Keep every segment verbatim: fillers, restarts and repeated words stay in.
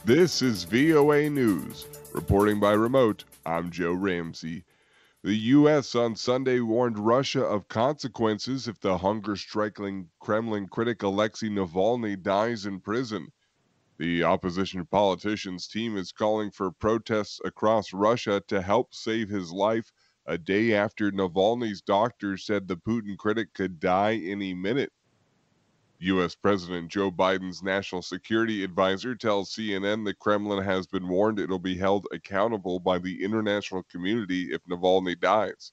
This is V O A News. Reporting by remote, I'm Joe Ramsey. The U S on Sunday warned Russia of consequences if the hunger-striking Kremlin critic Alexei Navalny dies in prison. The opposition politician's team is calling for protests across Russia to help save his life a day after Navalny's doctor said the Putin critic could die any minute. U S. President Joe Biden's national security advisor tells C N N the Kremlin has been warned it'll be held accountable by the international community if Navalny dies.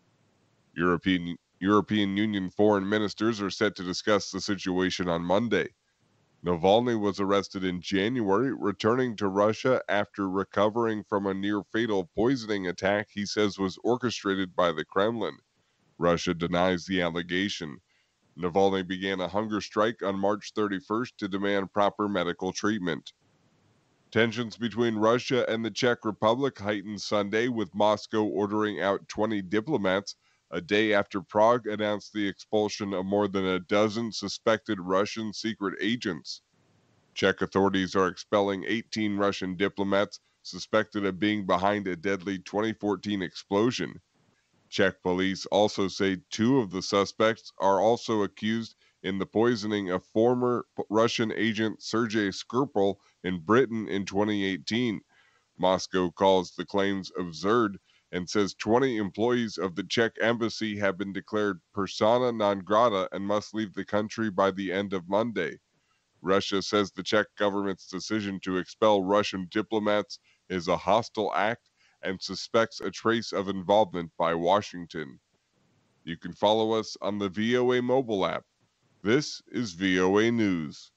European European Union foreign ministers are set to discuss the situation on Monday. Navalny was arrested in January, returning to Russia after recovering from a near-fatal poisoning attack he says was orchestrated by the Kremlin. Russia denies the allegation. Navalny began a hunger strike on March thirty-first to demand proper medical treatment. Tensions between Russia and the Czech Republic heightened Sunday, with Moscow ordering out twenty diplomats a day after Prague announced the expulsion of more than a dozen suspected Russian secret agents. Czech authorities are expelling eighteen Russian diplomats suspected of being behind a deadly twenty fourteen explosion. Czech police also say two of the suspects are also accused in the poisoning of former Russian agent Sergei Skripal in Britain in twenty eighteen. Moscow calls the claims absurd and says twenty employees of the Czech embassy have been declared persona non grata and must leave the country by the end of Monday. Russia says the Czech government's decision to expel Russian diplomats is a hostile act and suspects a trace of involvement by Washington. You can follow us on the V O A mobile app. This is V O A News.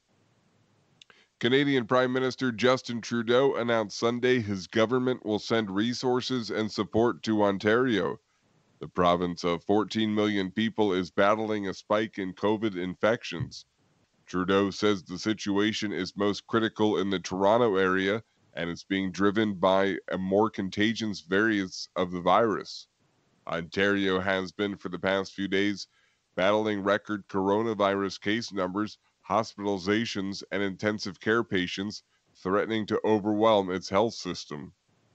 Canadian Prime Minister Justin Trudeau announced Sunday his government will send resources and support to Ontario. The province of fourteen million people is battling a spike in COVID infections. Trudeau says the situation is most critical in the Toronto area and it's being driven by a more contagious variant of the virus. Ontario has been for the past few days battling record coronavirus case numbers, hospitalizations, and intensive care patients, threatening to overwhelm its health system.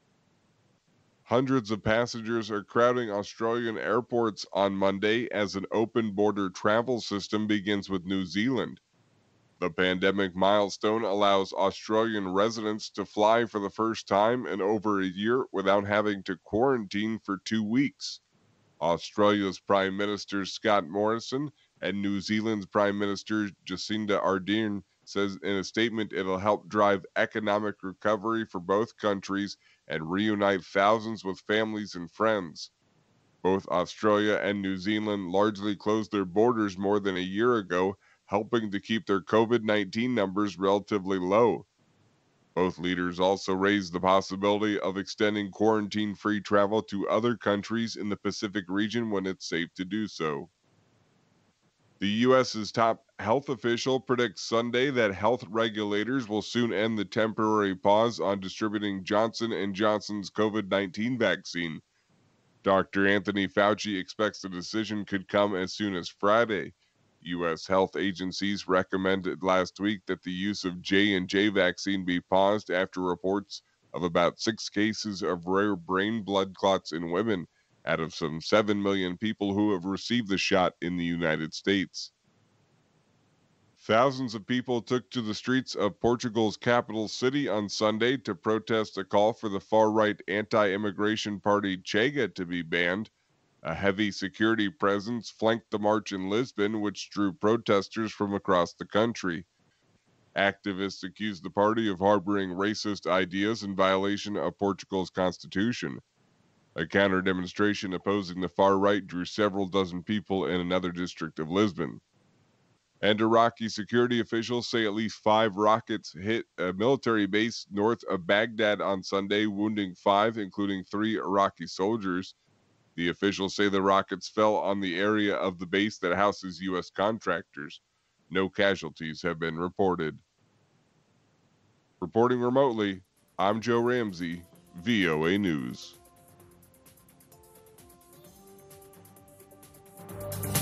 Hundreds of passengers are crowding Australian airports on Monday as an open border travel system begins with New Zealand. The pandemic milestone allows Australian residents to fly for the first time in over a year without having to quarantine for two weeks. Australia's Prime Minister Scott Morrison and New Zealand's Prime Minister Jacinda Ardern says in a statement it'll help drive economic recovery for both countries and reunite thousands with families and friends. Both Australia and New Zealand largely closed their borders more than a year ago, helping to keep their COVID nineteen numbers relatively low. Both leaders also raised the possibility of extending quarantine-free travel to other countries in the Pacific region when it's safe to do so. The U S's top health official predicts Sunday that health regulators will soon end the temporary pause on distributing Johnson and Johnson's COVID nineteen vaccine. Doctor Anthony Fauci expects the decision could come as soon as Friday. U S health agencies recommended last week that the use of J and J vaccine be paused after reports of about six cases of rare brain blood clots in women out of some seven million people who have received the shot in the United States. Thousands of people took to the streets of Portugal's capital city on Sunday to protest a call for the far-right anti-immigration party Chega to be banned. A heavy security presence flanked the march in Lisbon, which drew protesters from across the country. Activists accused the party of harboring racist ideas in violation of Portugal's constitution. A counter-demonstration opposing the far right drew several dozen people in another district of Lisbon. And Iraqi security officials say at least five rockets hit a military base north of Baghdad on Sunday, wounding five, including three Iraqi soldiers. The officials say the rockets fell on the area of the base that houses U S contractors. No casualties have been reported. Reporting remotely, I'm Joe Ramsey, V O A News.